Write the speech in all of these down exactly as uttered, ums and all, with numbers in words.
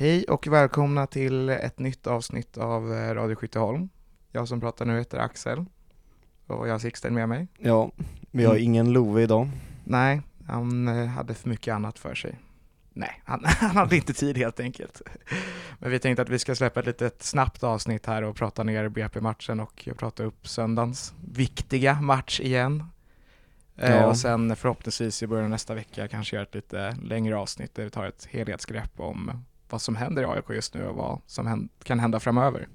Hej och välkomna till ett nytt avsnitt av Radio Skytteholm. Jag som pratar nu heter Axel och jag har Sixten med mig. Ja, vi har Mm. ingen Love idag. Nej, han eh, hade för mycket annat för sig. Nej, han, han hade inte tid helt enkelt. Men vi tänkte att vi ska släppa ett litet snabbt avsnitt här och prata ner B P-matchen och prata upp söndagens viktiga match igen. Eh, Ja. Och sen förhoppningsvis i början av nästa vecka kanske göra ett lite längre avsnitt där vi tar ett helhetsgrepp om vad som händer i A I K just nu och vad som händ- kan hända framöver.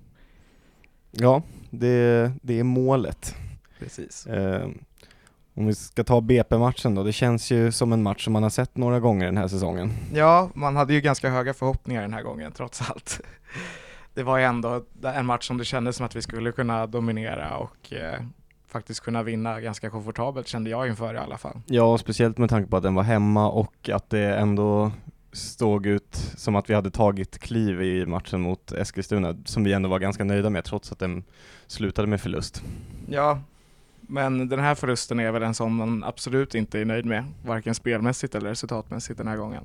Ja, det, det är målet. Precis. Eh, om vi ska ta B P-matchen då, det känns ju som en match som man har sett några gånger den här säsongen. Ja, man hade ju ganska höga förhoppningar den här gången trots allt. Det var ju ändå en match som det kändes som att vi skulle kunna dominera och eh, faktiskt kunna vinna ganska komfortabelt, kände jag inför i alla fall. Ja, speciellt med tanke på att den var hemma och att det ändå stod ut som att vi hade tagit kliv i matchen mot Eskilstuna som vi ändå var ganska nöjda med trots att den slutade med förlust. Ja, men den här förlusten är väl en som man absolut inte är nöjd med, varken spelmässigt eller resultatmässigt den här gången.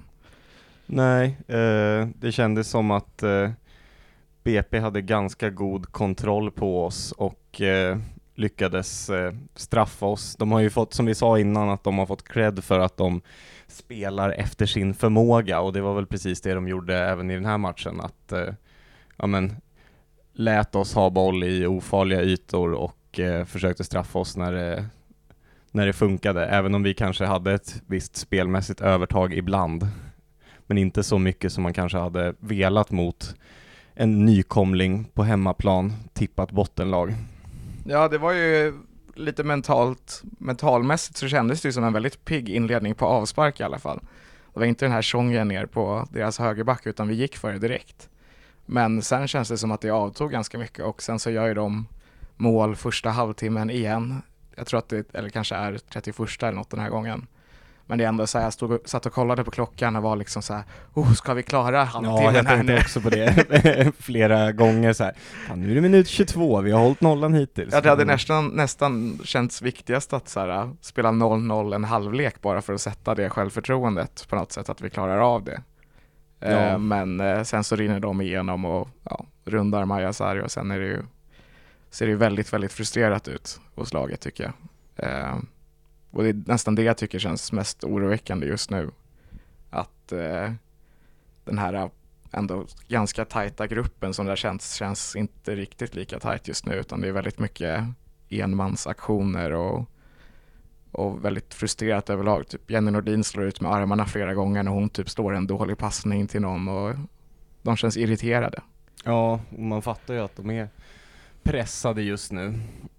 Nej, eh, det kändes som att eh, B P hade ganska god kontroll på oss och eh, lyckades eh, straffa oss. De har ju fått, som vi sa innan, att de har fått cred för att de spelar efter sin förmåga och det var väl precis det de gjorde även i den här matchen. Att eh, ja, men, lät oss ha boll i ofarliga ytor och eh, försökte straffa oss när det, när det funkade. Även om vi kanske hade ett visst spelmässigt övertag ibland. Men inte så mycket som man kanske hade velat mot en nykomling på hemmaplan, tippat bottenlag. Ja, det var ju lite mentalt, mentalmässigt så kändes det ju som en väldigt pigg inledning på avspark i alla fall. Det var inte den här tjongen ner på deras högerback utan vi gick för det direkt. Men sen känns det som att det avtog ganska mycket och sen så gör ju de mål första halvtimmen igen. Jag tror att det, eller kanske är trettioförsta eller något den här gången. Men det är ändå så här, jag stod och, satt och kollade på klockan och var liksom så här, oh, ska vi klara halvtimmen Ja, jag här tänkte nu? också på det flera gånger så här. Fan, nu är det minut tjugotvå, vi har hållit nollan hittills. Ja, det hade nästan, nästan känts viktigast att så här, spela noll noll en halvlek bara för att sätta det självförtroendet på något sätt, att vi klarar av det. Ja. Eh, men eh, sen så rinner de igenom och ja, rundar Maja Sarri och sen är det ju, ser det ju väldigt, väldigt frustrerat ut hos laget tycker jag. Eh, och det är nästan det jag tycker känns mest oroväckande just nu. Att eh, den här ändå ganska tajta gruppen som där känns, känns inte riktigt lika tajt just nu, utan det är väldigt mycket enmansaktioner och, och väldigt frustrerat överlag. Typ Jenny Nordin slår ut med armarna flera gånger när hon typ slår en dålig passning till någon och de känns irriterade. Ja, och man fattar ju att de är pressade just nu.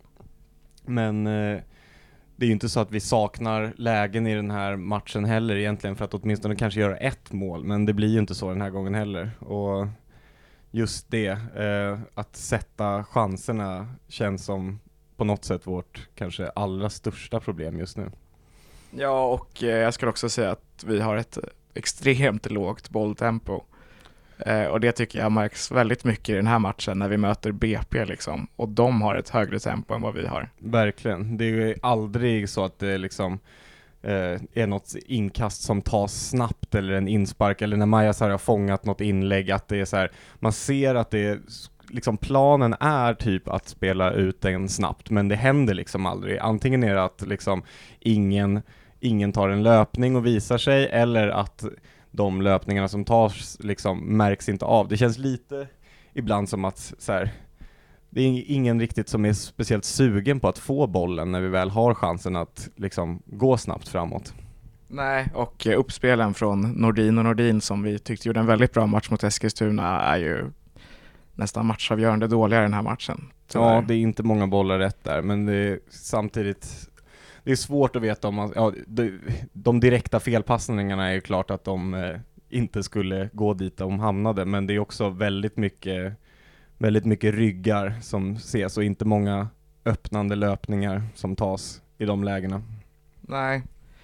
Men eh, det är ju inte så att vi saknar lägen i den här matchen heller egentligen för att åtminstone kanske göra ett mål. Men det blir ju inte så den här gången heller. Och just det, eh, att sätta chanserna känns som på något sätt vårt kanske allra största problem just nu. Ja, och eh, jag skulle också säga att vi har ett extremt lågt bolltempo. Eh, och det tycker jag märks väldigt mycket i den här matchen när vi möter B P liksom. Och de har ett högre tempo än vad vi har. Verkligen. Det är ju aldrig så att det liksom eh, är något inkast som tas snabbt eller en inspark eller när Maja Sarri har fångat något inlägg att det är så här, man ser att det är liksom planen är typ att spela ut den snabbt men det händer liksom aldrig. Antingen är det att liksom ingen, ingen tar en löpning och visar sig eller att de löpningarna som tas liksom märks inte av. Det känns lite ibland som att så här, det är ingen riktigt som är speciellt sugen på att få bollen när vi väl har chansen att liksom gå snabbt framåt. Nej, och eh, uppspelen från Nordin och Nordin som vi tyckte gjorde en väldigt bra match mot Eskilstuna är ju nästan matchavgörande dåliga den här matchen. Tyvärr. Ja, det är inte många bollar rätt där, men det är samtidigt det är svårt att veta om man, ja, de, de direkta felpassningarna är ju klart att de eh, inte skulle gå dit de hamnade, men det är också väldigt mycket väldigt mycket ryggar som ses och inte många öppnande löpningar som tas i de lägena. Nej.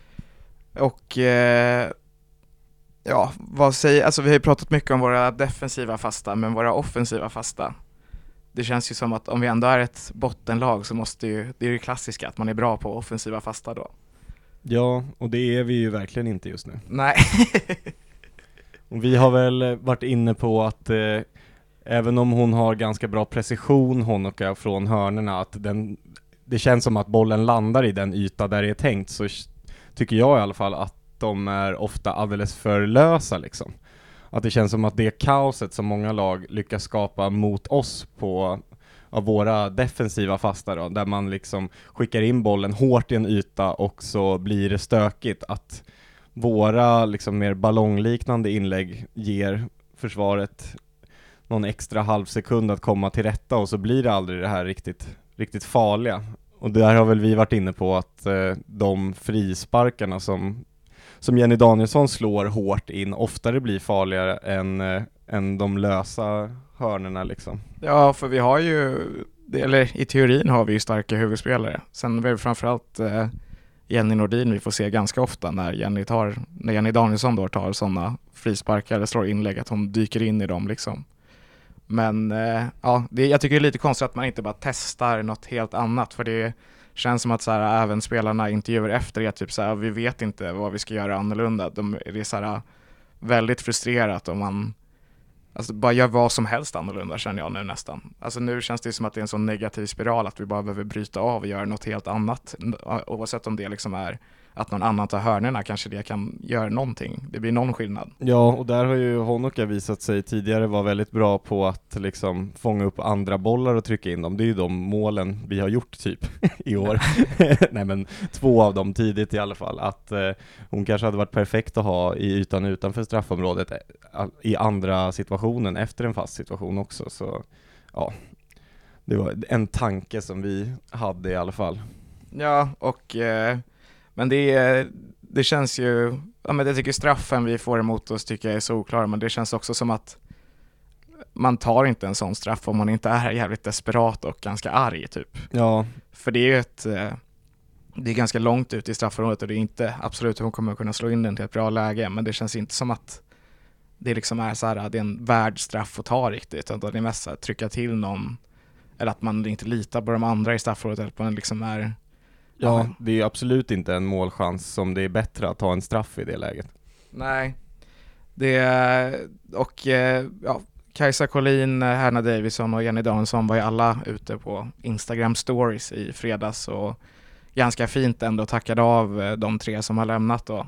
Och eh, ja, vad säger, alltså vi har ju pratat mycket om våra defensiva fasta, men våra offensiva fasta. Det känns ju som att om vi ändå är ett bottenlag så måste ju, det är ju klassiska att man är bra på offensiva fasta då. Ja, och det är vi ju verkligen inte just nu. Nej. Och vi har väl varit inne på att eh, även om hon har ganska bra precision, Honoka, från hörnerna, att den, det känns som att bollen landar i den yta där det är tänkt, så tycker jag i alla fall att de är ofta alldeles för lösa liksom. Att det känns som att det kaoset som många lag lyckas skapa mot oss på av våra defensiva fasta då, där man liksom skickar in bollen hårt i en yta och så blir det stökigt, att våra liksom mer ballongliknande inlägg ger försvaret någon extra halvsekund att komma till rätta, och så blir det aldrig det här riktigt, riktigt farliga. Och där har väl vi varit inne på att eh, de frisparkarna som, som Jenny Danielsson slår hårt in oftare blir farligare än, eh, än de lösa hörnerna liksom. Ja, för vi har ju, eller i teorin har vi ju starka huvudspelare. Sen är det framförallt eh, Jenny Nordin vi får se ganska ofta när Jenny, tar, när Jenny Danielsson då tar sådana frisparkar eller slår inlägg, att hon dyker in i dem liksom. Men eh, ja, det, jag tycker det är lite konstigt att man inte bara testar något helt annat, för det känns som att så här, även spelarna intervjuer efter det, typ så här, vi vet inte vad vi ska göra annorlunda. De, det är så här, väldigt frustrerat om man alltså, bara gör vad som helst annorlunda, känner jag nu nästan. Alltså nu känns det som att det är en sån negativ spiral att vi bara behöver bryta av och göra något helt annat. Oavsett om det liksom är att någon annan tar hörnerna, kanske det kan göra någonting. Det blir någon skillnad. Ja, och där har ju Honoka visat sig tidigare vara väldigt bra på att liksom fånga upp andra bollar och trycka in dem. Det är ju de målen vi har gjort typ i år. Nej, men två av dem tidigt i alla fall. Att eh, hon kanske hade varit perfekt att ha i ytan utanför straffområdet eh, i andra situationen efter en fast situation också. Så ja, det var en tanke som vi hade i alla fall. Ja, och eh, men det, det känns ju, ja, men jag tycker straffen vi får emot oss tycker jag är så oklar, men det känns också som att man tar inte en sån straff om man inte är jävligt desperat och ganska arg typ. Ja. För det är ju ett, det är ganska långt ut i straffområdet och det är inte absolut hon kommer kunna slå in den till ett bra läge, men det känns inte som att det liksom är så här, det är en värd straff att ta riktigt, utan det är mest att trycka till någon, eller att man inte litar på de andra i straffområdet, eller att man liksom är. Ja, det är ju absolut inte en målchans som det är bättre att ta en straff i det läget. Nej, det är, och ja, Kajsa Collin, Hanna Davison och Jenny Danielsson var ju alla ute på Instagram stories i fredags och ganska fint ändå tackade av de tre som har lämnat då.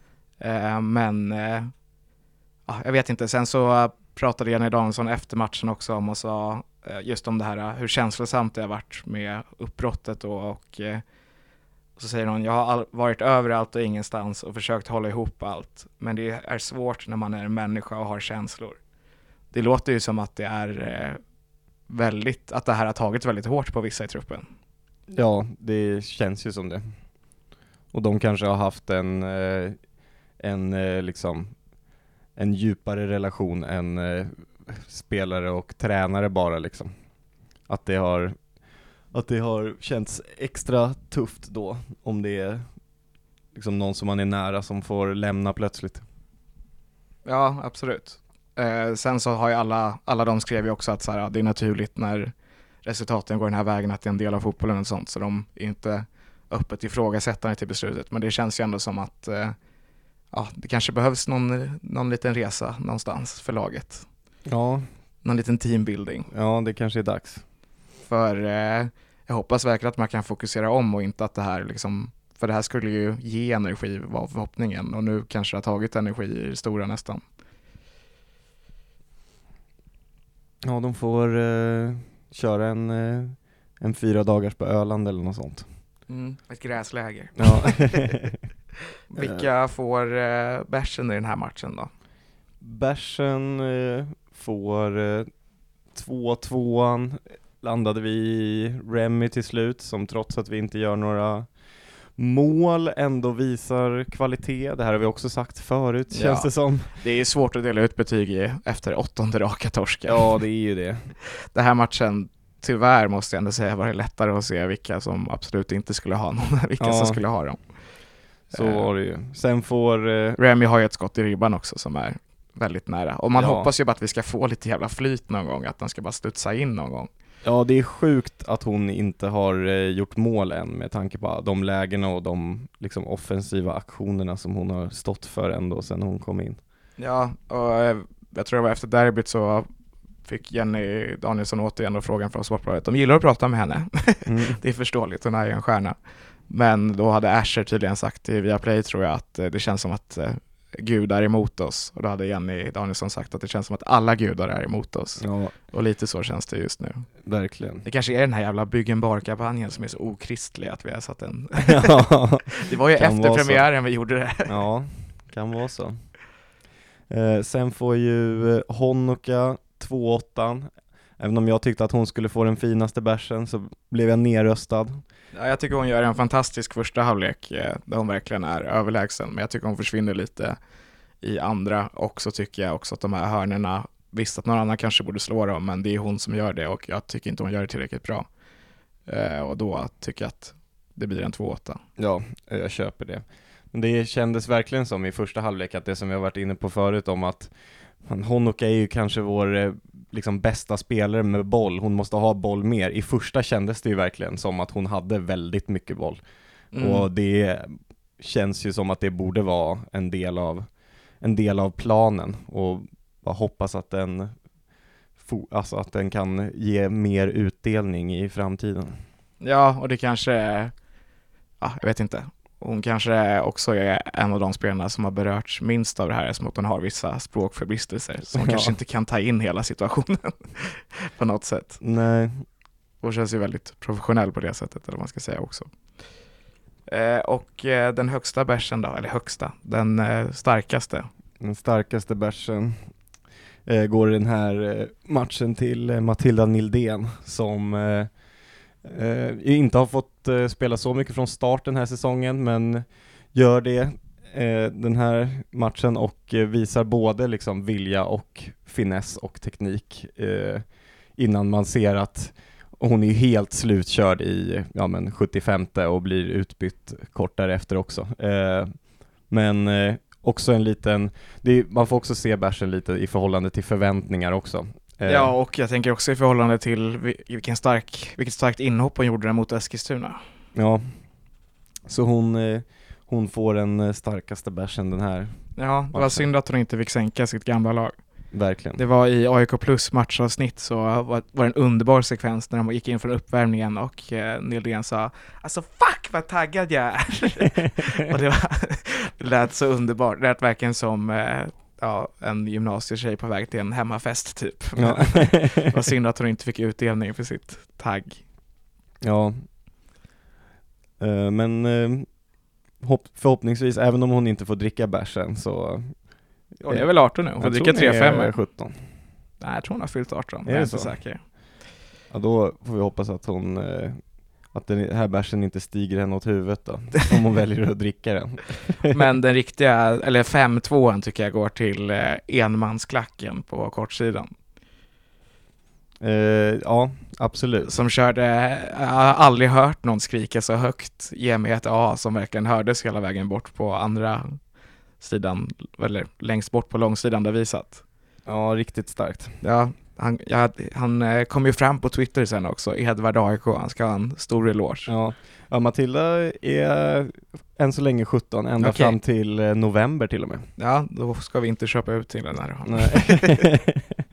Men ja, jag vet inte, sen så pratade Jenny Danielsson efter matchen också om och sa just om det här hur känslosamt det har varit med uppbrottet då, och så säger hon, jag har all, varit överallt och ingenstans och försökt hålla ihop allt. Men det är svårt när man är en människa och har känslor. Det låter ju som att det är eh, väldigt, att det här har tagit väldigt hårt på vissa i truppen. Ja, det känns ju som det. Och de kanske har haft en, eh, en eh, liksom en djupare relation än eh, spelare och tränare bara liksom. Att det har Att det har känts extra tufft då, om det är liksom någon som man är nära som får lämna plötsligt. Ja, absolut. Eh, sen så har ju alla, alla de skrev ju också att så här, det är naturligt när resultaten går den här vägen att det är en del av fotbollen och sånt, så de är inte öppet ifrågasättande till beslutet. Men det känns ju ändå som att eh, ja, det kanske behövs någon, någon liten resa någonstans för laget. Ja. Någon liten teambuilding. Ja, det kanske är dags. För eh, jag hoppas verkligen att man kan fokusera om och inte att det här liksom, för det här skulle ju ge energi var förhoppningen, och nu kanske det har tagit energi i det stora nästan. Ja, de får eh, köra en, eh, en fyra dagars på Öland eller något sånt. Mm, ett gräsläger. Ja. Vilka får eh, bärsen i den här matchen då? Bärsen eh, får eh, två tvåan. Landade vi i Remy till slut, som trots att vi inte gör några mål ändå visar kvalitet. Det här har vi också sagt förut, ja. Känns det som. Det är svårt att dela ut betyg i efter åttonde raka torska. Ja, det är ju det. Den här matchen, tyvärr måste jag ändå säga, var det lättare att se vilka som absolut inte skulle ha någon, vilka ja. som skulle ha dem. Så var det ju. Sen får... Uh... Remy har ju ett skott i ribban också som är väldigt nära. Och man ja. hoppas ju bara att vi ska få lite jävla flyt någon gång, att den ska bara studsa in någon gång. Ja, det är sjukt att hon inte har eh, gjort mål än, med tanke på de lägena och de liksom offensiva aktionerna som hon har stått för ändå sedan hon kom in. Ja, och eh, jag tror det var efter derbyt så fick Jenny Danielsson återigen och frågan från Sportbladet. De gillar att prata med henne. Mm. Det är förståeligt, hon är ju en stjärna. Men då hade Asher tydligen sagt i Viaplay, tror jag, att det känns som att eh, Gud är emot oss. Och då hade Jenny Danielsson sagt att det känns som att alla gudar är emot oss. Ja. Och lite så känns det just nu. Verkligen. Det kanske är den här jävla byggen bar-kampanjen som är så okristlig att vi har satt en... Ja, det var ju efter premiären vi gjorde det. Ja, kan vara så. Eh, sen får ju eh, Honoka två åtta. Även om jag tyckte att hon skulle få den finaste bärsen så blev jag nerröstad. Ja, jag tycker hon gör en fantastisk första halvlek eh, där hon verkligen är överlägsen. Men jag tycker hon försvinner lite i andra. Och så tycker jag också att de här hörnerna, visst att någon annan kanske borde slå dem, men det är hon som gör det och jag tycker inte hon gör det tillräckligt bra. Eh, och då tycker jag att det blir en två åtta. Ja, jag köper det. Men det kändes verkligen som i första halvlek att det som vi har varit inne på förut om att Honoka är ju kanske vår liksom bästa spelare med boll. Hon måste ha boll mer. I första kändes det ju verkligen som att hon hade väldigt mycket boll. Mm. Och det känns ju som att det borde vara en del av en del av planen och bara hoppas att den alltså att den kan ge mer utdelning i framtiden. Ja, och det kanske ja, jag vet inte. Hon kanske också är en av de spelarna som har berörts minst av det här, som att hon har vissa språkförbistelser så hon ja. kanske inte kan ta in hela situationen på något sätt. Nej. Hon känns ju väldigt professionell på det sättet, eller vad man ska säga också. Eh, och eh, den högsta bärsen då, eller högsta, den eh, starkaste. Den starkaste bärsen eh, går i den här eh, matchen till eh, Matilda Nildén som eh, eh, inte har fått eh, spela så mycket från start den här säsongen, men gör det eh, den här matchen och eh, visar både liksom vilja och finess och teknik eh, innan man ser att hon är helt slutkörd i ja, men sjuttiofemte och blir utbytt kort därefter också. Eh, men eh, också en liten, det är, man får också se bärsen lite i förhållande till förväntningar också. Eh, ja, och jag tänker också i förhållande till vilken stark, vilket starkt inhopp hon gjorde mot Eskilstuna. Ja, så hon, eh, hon får den starkaste bärsen den här. Ja, det var synd att hon inte fick sänka sitt gamla lag. Verkligen. Det var i A I K Plus matchavsnitt så var, var en underbar sekvens när de gick in från uppvärmningen och eh, Nildén sa alltså fuck vad taggad jag är. Och det, var, det lät så underbart. Det lät verkligen som eh, ja, en gymnasietjej på väg till en hemmafest typ. Ja. Det var synd att hon inte fick utdelning för sitt tagg. Ja. Uh, men uh, hopp, förhoppningsvis, även om hon inte får dricka bärsen så... Ja, det är väl arton nu. Hon får dricka tre fem sjutton. Nej, jag tror hon har fyllt arton. Jag är inte säker. Ja, då får vi hoppas att hon eh, att den här bärsen inte stiger henne åt huvudet då. Om hon väljer att dricka den. Men den riktiga, eller fem två tycker jag går till eh, enmansklacken på kortsidan. Eh, ja, absolut. Som körde, jag har aldrig hört någon skrika så högt. Ge mig ett A som verkligen hördes hela vägen bort på andra sidan, eller längst bort på långsidan där vi satt. Ja, riktigt starkt. Ja, han, ja, han eh, kom ju fram på Twitter sen också, Edvard A I K, han ska ha en stor eloge. Ja, ja Matilda är än så länge sjutton, ända okay. fram till eh, november till och med. Ja, då ska vi inte köpa ut till den här. Nej.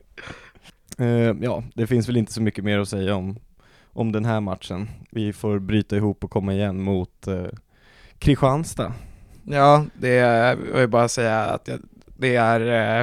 uh, ja, det finns väl inte så mycket mer att säga om, om den här matchen. Vi får bryta ihop och komma igen mot uh, Kristianstad. Ja, det är, jag vill bara säga att jag, det är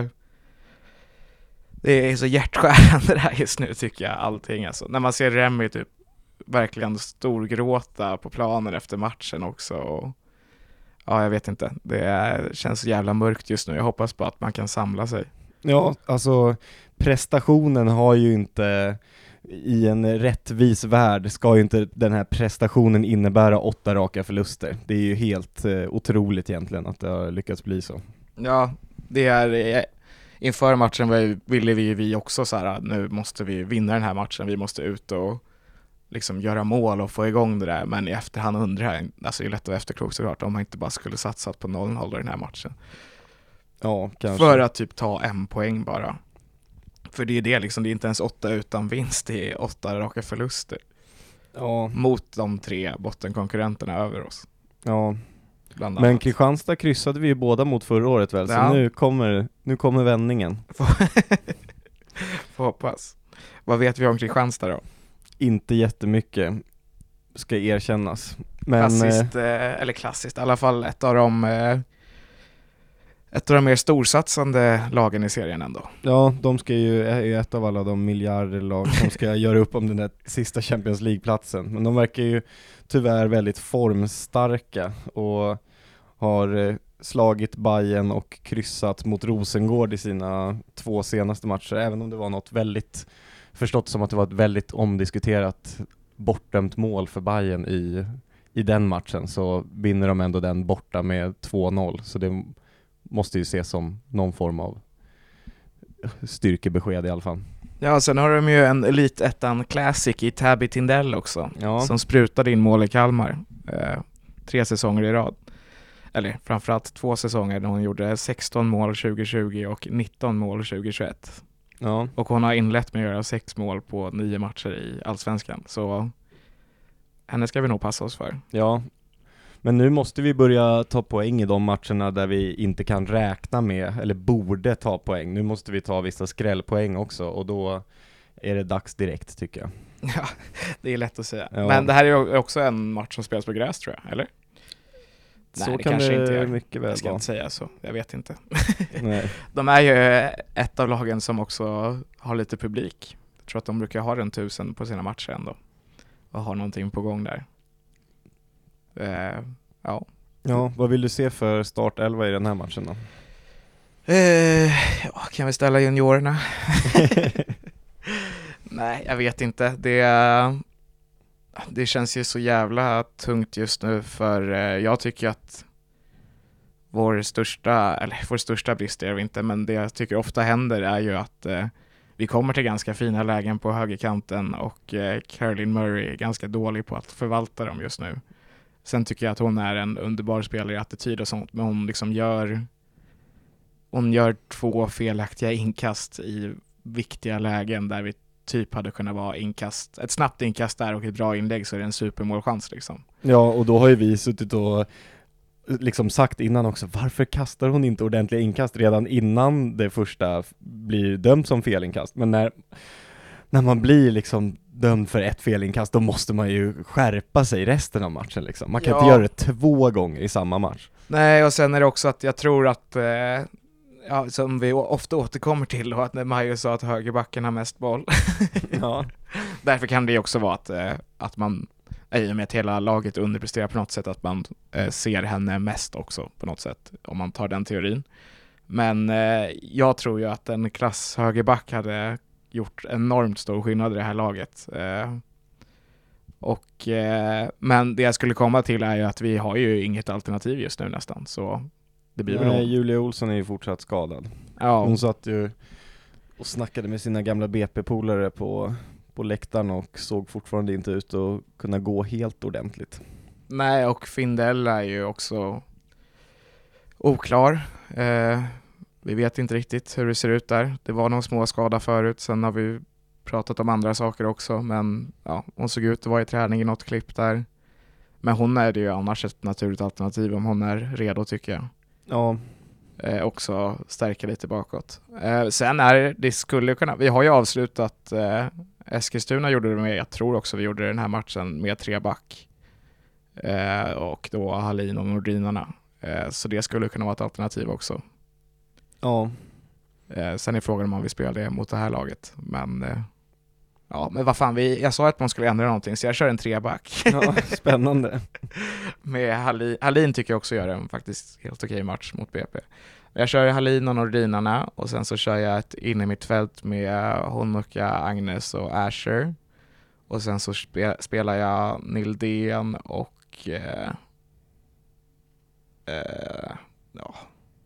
det är så hjärtskärande det här just nu tycker jag, allting alltså. När man ser Remy typ verkligen storgråta på planen efter matchen också och, ja, jag vet inte, det är, känns så jävla mörkt just nu. Jag hoppas på att man kan samla sig. Ja, alltså prestationen har ju inte i en rättvis värld ska ju inte den här prestationen innebära åtta raka förluster. Det är ju helt eh, otroligt egentligen att det har lyckats bli så. Ja, det är inför matchen ville vi vi också så här, nu måste vi vinna den här matchen. Vi måste ut och liksom göra mål och få igång det där, men i efterhand undrar jag, alltså det är lätt att vara efterklok såklart, om man inte bara skulle satsat på noll noll i den här matchen. Ja, kanske. För att typ ta en poäng bara. För det är det liksom, det är inte ens åtta utan vinst, det är åtta raka förluster. Ja. Mot de tre bottenkonkurrenterna över oss. Ja. bland Men annat. Kristianstad kryssade vi ju båda mot förra året väl, Ja. så nu kommer, nu kommer vändningen. Får hoppas. Vad vet vi om Kristianstad då? Inte jättemycket, ska erkännas. Men, Klassiskt, eh, eller klassiskt, i alla fall ett av de eh, ett av de mer storsatsande lagen i serien ändå. ja, de ska ju, är ju ett av alla de miljardlag som ska göra upp om den där sista Champions League-platsen. Men de verkar ju tyvärr väldigt formstarka och har eh, slagit Bayern och kryssat mot Rosengård i sina två senaste matcher, även om det var något väldigt, förstått som att det var ett väldigt omdiskuterat bortdömt mål för Bayern i, i den matchen, så vinner de ändå den borta med två noll, så det måste ju ses som någon form av styrkebesked i alla fall. Ja, sen har de ju en Elite ettan Classic i Tabby Tindell också, Ja. som sprutade in mål i Kalmar eh, tre säsonger i rad. Eller framförallt två säsonger där hon gjorde sexton mål tjugo tjugo och nitton mål tjugo tjugoett. Ja. Och hon har inlett med att göra sex mål på nio matcher i Allsvenskan. Så henne ska vi nog passa oss för. Ja, men nu måste vi börja ta poäng i de matcherna där vi inte kan räkna med, eller borde ta poäng. Nu måste vi ta vissa skrällpoäng också, och då är det dags direkt, tycker jag. Ja, det är lätt att säga. Ja. Men det här är också en match som spelas på gräs, tror jag, eller? Så Nej, det kan kanske det inte är. mycket väl Jag ska vara. inte säga så, jag vet inte. Nej. De är ju ett av lagen som också har lite publik. Jag tror att de brukar ha en tusen på sina matcher ändå. Och har någonting på gång där. Eh, ja. Ja, vad vill du se för startelva i den här matchen då? Eh, ja, kan vi ställa juniorerna? Nej, jag vet inte. Det, det känns ju så jävla tungt just nu, för eh, jag tycker att vår största, eller vår största brist är det inte, men det jag tycker ofta händer är ju att eh, vi kommer till ganska fina lägen på högerkanten och eh, Caroline Murray är ganska dålig på att förvalta dem just nu. Sen tycker jag att hon är en underbar spelare i attityd och sånt, men hon liksom gör hon gör två felaktiga inkast i viktiga lägen där vi typ hade kunnat vara inkast, ett snabbt inkast där och ett bra inlägg, så är det en supermålchans liksom. Ja, och då har ju vi suttit och liksom sagt innan också, varför kastar hon inte ordentliga inkast redan innan det första blir dömt som felinkast? Men när, när man blir liksom dömd för ett felinkast, då måste man ju skärpa sig resten av matchen liksom. Man kan Ja. inte göra det två gånger i samma match. Nej, och sen är det också att jag tror att eh, ja, som vi ofta återkommer till, och att när Majo sa att högerbacken har mest boll. Ja. Därför kan det också vara att, eh, att man, i och med att hela laget underpresterar på något sätt, att man eh, ser henne mest också på något sätt, om man tar den teorin. Men eh, jag tror ju att en klass högerback hade gjort enormt stor skillnad i det här laget. Eh, och, eh, men det jag skulle komma till är ju att vi har ju inget alternativ just nu nästan, så det blir väl Nej, nog. Julia Olsson är ju fortsatt skadad. Ja, Hon satt ju och snackade med sina gamla B P-polare på, på läktaren och såg fortfarande inte ut att kunna gå helt ordentligt. nej, och Findell är ju också oklar. Eh, vi vet inte riktigt hur det ser ut där. Det var någon små skada förut, sen har vi pratat om andra saker också, men ja, hon såg ut att vara i träning i något klipp där. Men hon är det ju annars ett naturligt alternativ om hon är redo, tycker jag. Ja, Eh, också stärka lite bakåt. Eh, sen är det skulle kunna, vi har ju avslutat eh, Eskilstuna gjorde det med, jag tror också vi gjorde den här matchen med tre back. Eh, och då Hallin och Nordinarna. Eh, så det skulle kunna vara ett alternativ också. ja. Eh, sen är frågan om man vill spela det mot det här laget. Men eh, ja, men vad fan, vi, jag sa att man skulle ändra någonting, så jag kör en treback. Ja, spännande. Med Hallin, Hallin tycker jag också gör en faktiskt helt okej match mot B P. Jag kör Hallin och Nordinarna, och sen så kör jag ett in i mitt fält med Honoka, Agnes och Asher. Och sen så spe, spelar jag Nildén och eh, eh, ja,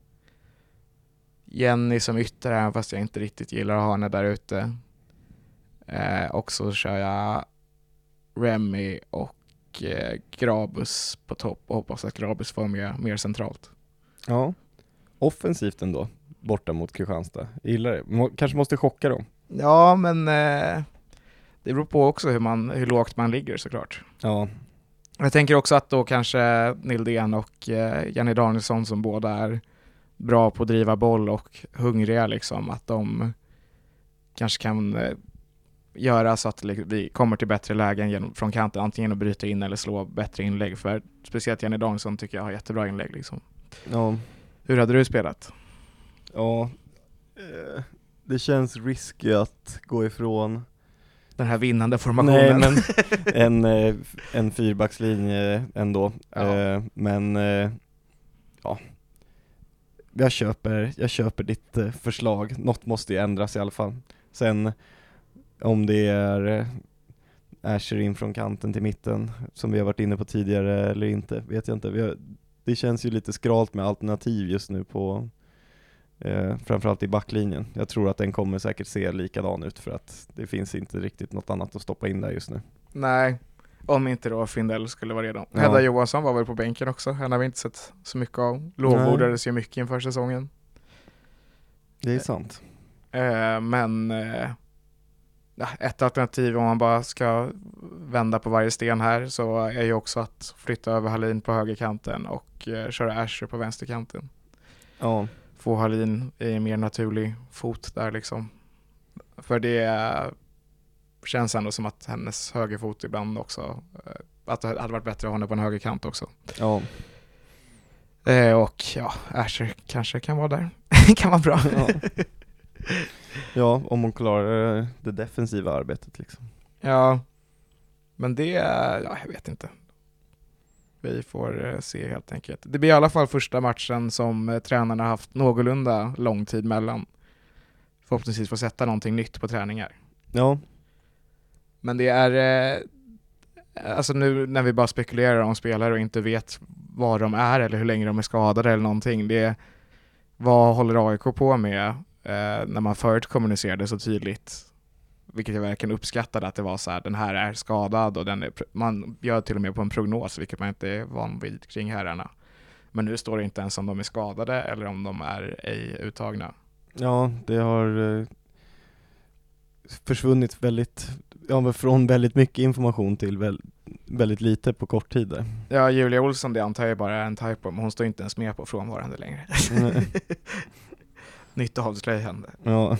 Jenny som ytter här, fast jag inte riktigt gillar att ha henne där ute. Eh, och så kör jag Remy och eh, Grabus på topp, och hoppas att Grabus får med mer centralt. Ja, offensivt ändå, borta mot Kristianstad. Gillar det. Må, kanske måste chocka dem. Ja, men eh, det beror på också hur, man, hur lågt man ligger såklart. Ja, Jag tänker också att då kanske Nildén och eh, Jenny Danielsson som båda är bra på att driva boll och hungriga liksom, att de kanske kan eh, göra så att vi kommer till bättre lägen genom, från kanten, antingen att bryta in eller slå bättre inlägg, för speciellt Jenny Danielsson tycker jag har jättebra inlägg liksom. Ja. Hur hade du spelat? Ja, eh, det känns risky att gå ifrån den här vinnande formationen. Nej, men en, eh, en fyrbackslinje ändå. Ja. Eh, men eh, ja, jag köper, jag köper ditt eh, förslag. Något måste ju ändras i alla fall. Sen om det är eh, Asher in från kanten till mitten som vi har varit inne på tidigare eller inte, vet jag inte. Vi har, det känns ju lite skralt med alternativ just nu på eh, framförallt i backlinjen. Jag tror att den kommer säkert se likadan ut för att det finns inte riktigt något annat att stoppa in där just nu. Nej, om inte då Findell skulle vara redo. Ja. Hedda Johansson var väl på bänken också. Henne har vi inte sett så mycket av. Lovordades ju mycket inför säsongen. Det är sant. Eh, men eh, ett alternativ om man bara ska vända på varje sten här så är ju också att flytta över Hallin på högerkanten och eh, köra Asher på vänsterkanten. Ja. Få Hallin i en mer naturlig fot där liksom. För det eh, känns ändå som att hennes högerfot ibland också, eh, att det hade varit bättre att ha henne på en högerkant också. Ja. Eh, och ja, Asher kanske kan vara där. Kan vara bra. Ja. Ja, om hon klarar det defensiva arbetet liksom. Ja, men det, ja, jag vet inte. Vi får eh, se helt enkelt. Det blir i alla fall första matchen som eh, tränarna har haft någorlunda lång tid mellan. Förhoppningsvis får sätta någonting nytt på träningar. Ja. Men det är, eh, alltså nu när vi bara spekulerar om spelare och inte vet var de är eller hur länge de är skadade eller någonting. Det är, vad håller A I K på med eh, när man förut kommunicerade så tydligt? Vilket jag verkligen uppskattade, att det var så här, den här är skadad och den är, man gör till och med på en prognos, vilket man inte är van vid kring herrarna. Men nu står det inte ens om de är skadade eller om de är ej uttagna. Ja, det har eh, försvunnit väldigt, ja, från väldigt mycket information till väl, väldigt lite på kort tid där. Ja, Julia Olsson, det antar jag bara en typo, men hon står inte ens med på frånvarande längre. Nytt avslöjande. Ja.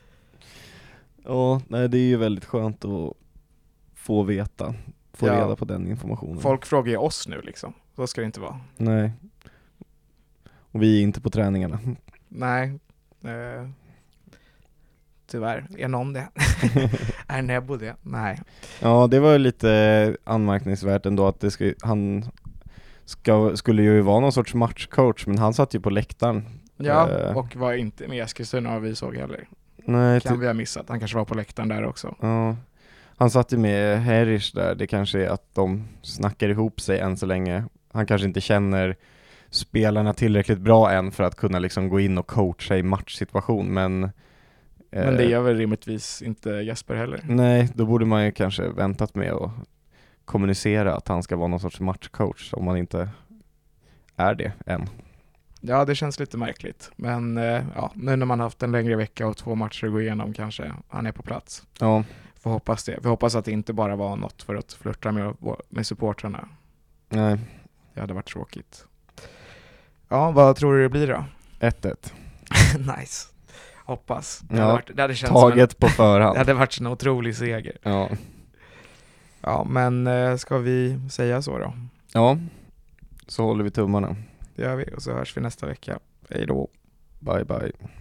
Ja, nej, det är ju väldigt skönt att få veta, få Ja. reda på den informationen. Folk frågar ju oss nu liksom, så ska det inte vara. Nej. Och vi är inte på träningarna. Nej. Eh, tyvärr. Är någon det? Är Nebo det? Nej. Ja, det var lite anmärkningsvärt ändå att det ska, han ska, skulle ju vara någon sorts matchcoach, men han satt ju på läktaren. Ja, Eh. och var inte med Eskilstuna och vi såg heller. Nej, Kan ty- vi ha missat. Han kanske var på läktaren där också. ja. Han satt ju med Herish där. Det kanske är att de snackar ihop sig än så länge. Han kanske inte känner spelarna tillräckligt bra än för att kunna liksom gå in och coacha i matchsituation, men eh, Men det gör väl rimligtvis inte Jesper heller. nej, då borde man ju kanske väntat med att kommunicera att han ska vara någon sorts matchcoach om man inte är det än. Ja, det känns lite märkligt. Men eh, ja, nu när man haft en längre vecka och två matcher att gå igenom kanske han är på plats. Ja, Får hoppas det. Vi hoppas att det inte bara var något för att flirta med, med supportrarna. nej. Det hade varit tråkigt. Ja, vad tror du det blir då? ett ett. Nice. Hoppas. Det Ja, hade, varit, det hade känts taget som en, på förhand. det hade varit en otrolig seger. Ja. Ja, men eh, ska vi säga så då? Ja, så håller vi tummarna. Det gör vi och så hörs vi nästa vecka. Hej då. Bye bye.